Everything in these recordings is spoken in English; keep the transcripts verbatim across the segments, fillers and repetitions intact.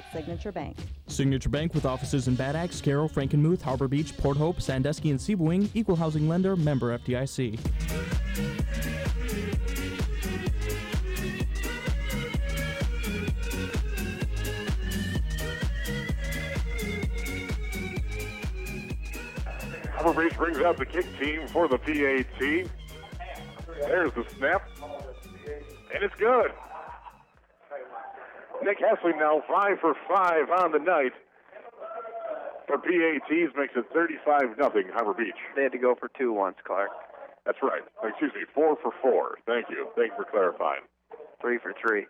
Signature Bank. Signature Bank with offices in Bad Axe, Carroll, Frankenmuth, Harbor Beach, Port Hope, Sandusky, and Seaboing. Equal housing lender, member F D I C. Harbor Beach brings out the kick team for the P A T. There's the snap. And it's good. Nick Hessling now five for five on the night. For P A Ts makes it thirty-five nothing Harbor Beach. They had to go for two once, Clark. That's right. Excuse me, four for four. Thank you. Thank you for clarifying. Three for three.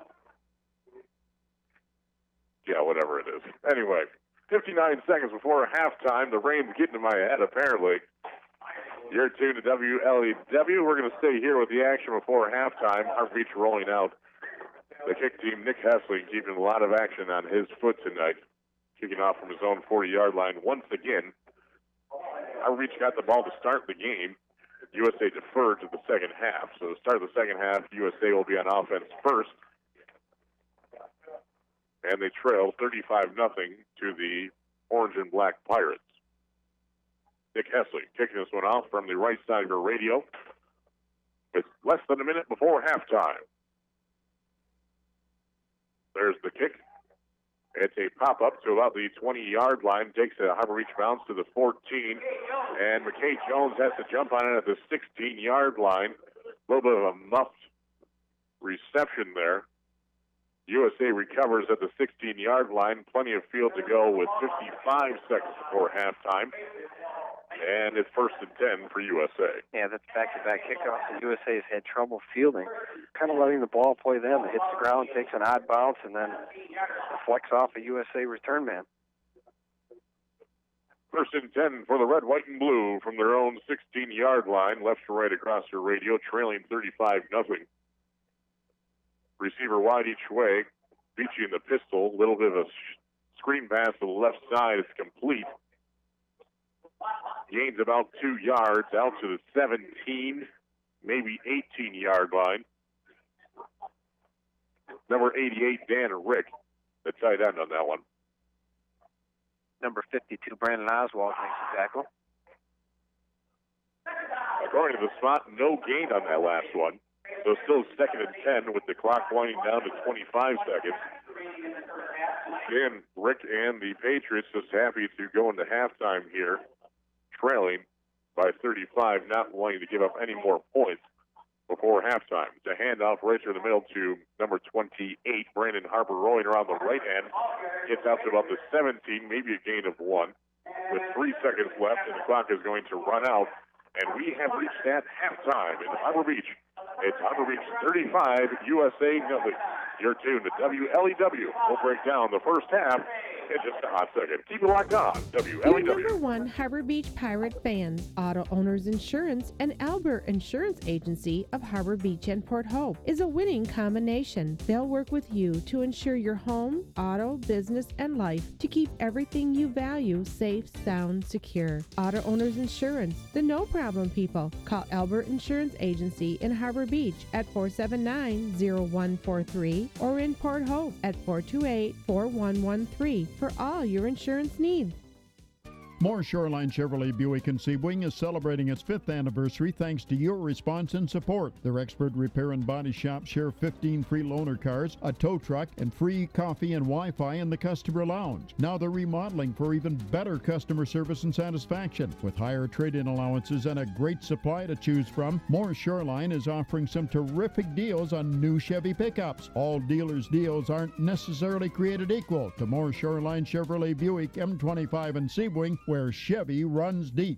Yeah, whatever it is. Anyway, fifty-nine seconds before halftime. The rain's getting in my head, apparently. You're tuned to W L E W. We're going to stay here with the action before halftime. Harbor Beach rolling out. The kick team, Nick Hessling, keeping a lot of action on his foot tonight. Kicking off from his own forty-yard line once again. Harbor Beach got the ball to start the game. U S A deferred to the second half. So the start of the second half, U S A will be on offense first. And they trail thirty-five nothing to the Orange and Black Pirates. Nick Hessling kicking this one off from the right side of your radio. It's less than a minute before halftime. There's the kick. It's a pop-up to about the twenty-yard line. Takes a Harbor Beach bounce to the fourteen. And McKay Jones has to jump on it at the sixteen-yard line. A little bit of a muffed reception there. U S A recovers at the sixteen-yard line. Plenty of field to go with fifty-five seconds before halftime. And it's first and ten for U S A. Yeah, that's back-to-back kickoffs. The U S A has had trouble fielding, kind of letting the ball play them. It hits the ground, takes an odd bounce, and then deflects off a U S A return man. First and ten for the red, white, and blue from their own sixteen-yard line, left to right across your radio, trailing thirty-five nothing. Receiver wide each way, Beachy in the pistol, a little bit of a screen pass to the left side. It's complete. Gains about two yards out to the seventeen, maybe eighteen-yard line. Number eighty-eight, Dan Rick, the tight end on that one. Number fifty-two, Brandon Oswald makes the tackle. According to the spot, no gain on that last one. So still second and ten with the clock winding down to twenty-five seconds. Dan Rick and the Patriots just happy to go into halftime here, trailing by thirty-five, not wanting to give up any more points before halftime. It's a handoff right through the middle to number twenty-eight, Brandon Harper, rolling around the right end. Gets out to about the seventeen, maybe a gain of one. With three seconds left, and the clock is going to run out. And we have reached that halftime in Harbor Beach. It's Harbor Beach thirty-five, U S A nothing. You're tuned to W L E W. We'll break down the first half in just a hot second. Keep it locked on, W L E W. Your number one Harbor Beach Pirate fans, Auto Owners Insurance and Albert Insurance Agency of Harbor Beach and Port Hope is a winning combination. They'll work with you to insure your home, auto, business, and life to keep everything you value safe, sound, secure. Auto Owners Insurance, the no problem people. Call Albert Insurance Agency in Harbor Beach at four seven nine, zero one four three or in Port Hope at four two eight, four one one three for all your insurance needs. Moore Shoreline Chevrolet Buick in Seaboing is celebrating its fifth anniversary thanks to your response and support. Their expert repair and body shop share fifteen free loaner cars, a tow truck, and free coffee and Wi-Fi in the customer lounge. Now they're remodeling for even better customer service and satisfaction. With higher trade-in allowances and a great supply to choose from, Moore Shoreline is offering some terrific deals on new Chevy pickups. All dealers' deals aren't necessarily created equal. To Moore Shoreline Chevrolet Buick M twenty-five in Seaboing, where Chevy runs deep.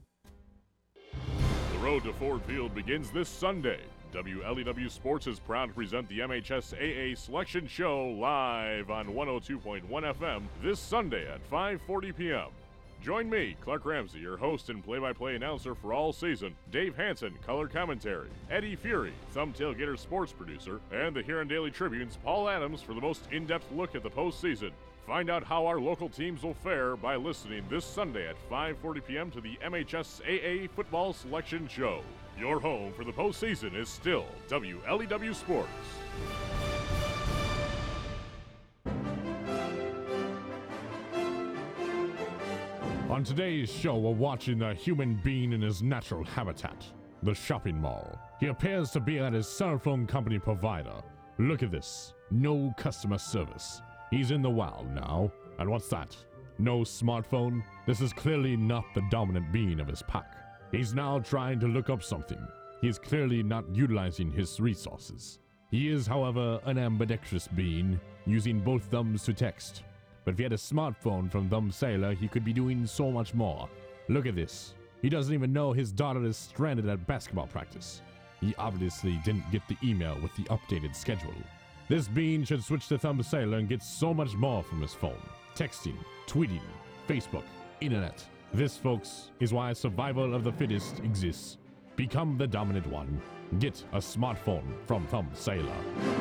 The road to Ford Field begins this Sunday. W L E W Sports is proud to present the M H S A A Selection Show live on one oh two point one F M this Sunday at five forty p.m. Join me, Clark Ramsey, your host and play-by-play announcer for all season, Dave Hansen, color commentary, Eddie Fury, Thumb Tailgater sports producer, and the Huron Daily Tribune's Paul Adams for the most in-depth look at the postseason. Find out how our local teams will fare by listening this Sunday at five forty p.m. to the M H S A A Football Selection Show. Your home for the postseason is still W L E W Sports. On today's show, we're watching the human being in his natural habitat, the shopping mall. He appears to be at his cell phone company provider. Look at this. No customer service. He's in the wild now. And what's that? No smartphone? This is clearly not the dominant being of his pack. He's now trying to look up something. He is clearly not utilizing his resources. He is, however, an ambidextrous being, using both thumbs to text. But if he had a smartphone from Thumb Sailor, he could be doing so much more. Look at this. He doesn't even know his daughter is stranded at basketball practice. He obviously didn't get the email with the updated schedule. This being should switch to Thumb Sailor and get so much more from his phone. Texting, tweeting, Facebook, internet. This, folks, is why survival of the fittest exists. Become the dominant one. Get a smartphone from Thumb Sailor.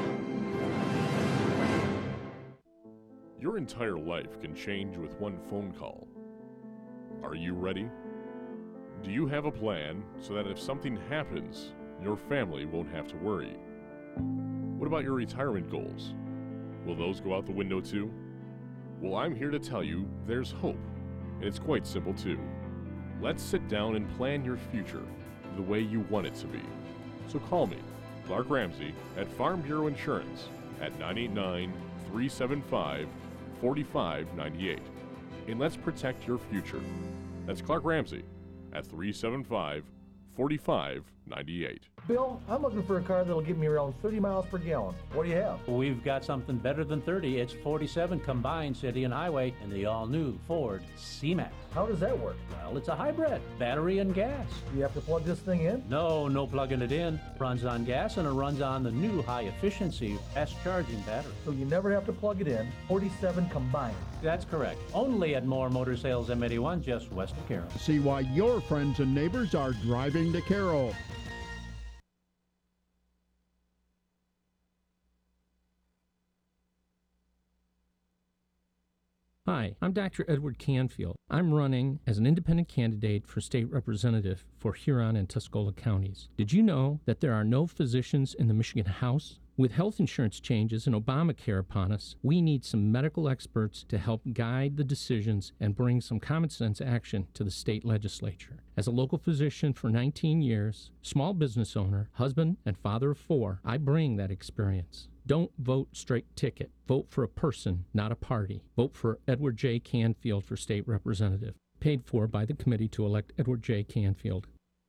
Your entire life can change with one phone call. Are you ready? Do you have a plan so that if something happens, your family won't have to worry? What about your retirement goals? Will those go out the window too? Well, I'm here to tell you there's hope, and it's quite simple too. Let's sit down and plan your future the way you want it to be. So call me, Clark Ramsey, at Farm Bureau Insurance at nine eight nine, three seven five, four five nine eight. And let's protect your future. That's Clark Ramsey at three seven five, four five nine eight. Bill, I'm looking for a car that'll give me around thirty miles per gallon. What do you have? We've got something better than thirty. It's forty-seven combined city and highway in the all-new Ford C-Max. How does that work? Well, it's a hybrid, battery and gas. Do you have to plug this thing in? No, no plugging it in. Runs on gas and it runs on the new high-efficiency fast charging battery. So you never have to plug it in. forty-seven combined. That's correct. Only at Moore Motor Sales M eighty-one, just west of Carroll. See why your friends and neighbors are driving to Carroll. Hi, I'm Doctor Edward Canfield. I'm running as an independent candidate for state representative for Huron and Tuscola counties. Did you know that there are no physicians in the Michigan House? With health insurance changes and Obamacare upon us, we need some medical experts to help guide the decisions and bring some common sense action to the state legislature. As a local physician for nineteen years, small business owner, husband, and father of four, I bring that experience. Don't vote straight ticket. Vote for a person, not a party. Vote for Edward J. Canfield for state representative. Paid for by the committee to elect Edward J. Canfield.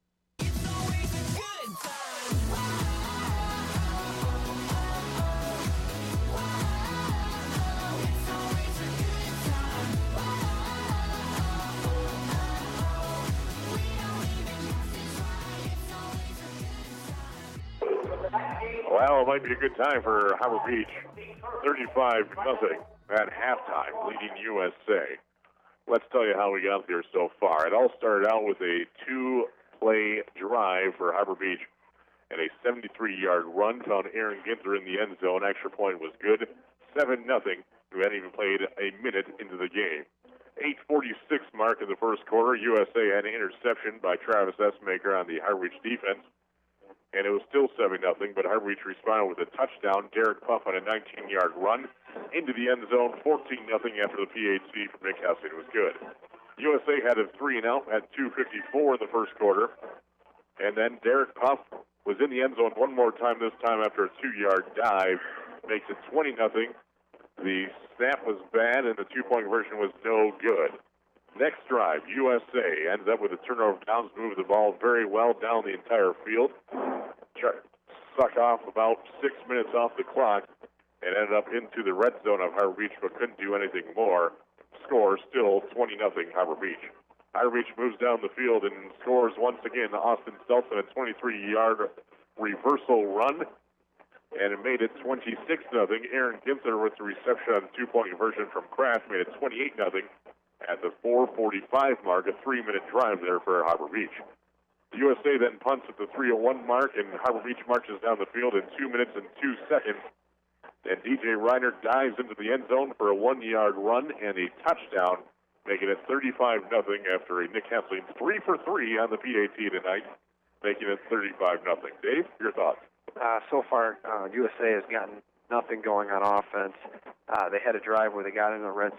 Well, it might be a good time for Harbor Beach. thirty-five nothing at halftime, leading U S A. Let's tell you how we got there so far. It all started out with a two-play drive for Harbor Beach and a seventy-three-yard run. Found Aaron Ginther in the end zone. Extra point was good. seven nothing. We hadn't even played a minute into the game. eight forty-six mark in the first quarter. U S A had an interception by Travis Essmaker on the Harbor Beach defense. And it was still seven nothing, but Harbor Beach responded with a touchdown. Derek Puff on a nineteen-yard run into the end zone, fourteen nothing after the P H C from Nick Hessing. It was good. U S A had a three and out at two fifty-four in the first quarter. And then Derek Puff was in the end zone one more time, this time after a two-yard dive. Makes it twenty nothing. The snap was bad, and the two-point conversion was no good. Next drive, U S A ends up with a turnover downs, moved the ball very well down the entire field. Suck off about six minutes off the clock and ended up into the red zone of Harbor Beach, but couldn't do anything more. Score still twenty nothing Harbor Beach. Harbor Beach moves down the field and scores once again. Austin Stelson a twenty-three-yard reversal run, and it made it twenty-six nothing. Aaron Ginther with the reception on the two-point conversion from Kraft made it twenty-eight nothing. At the four forty-five mark, a three-minute drive there for Harbor Beach. The U S A then punts at the three oh one mark, and Harbor Beach marches down the field in two minutes and two seconds. And D J Reiner dives into the end zone for a one-yard run and a touchdown, making it thirty-five nothing after a Nick Hessling three for three on the P A T tonight, making it thirty-five nothing. Dave, your thoughts? Uh, so far, uh, U S A has gotten nothing going on offense. Uh, they had a drive where they got in the red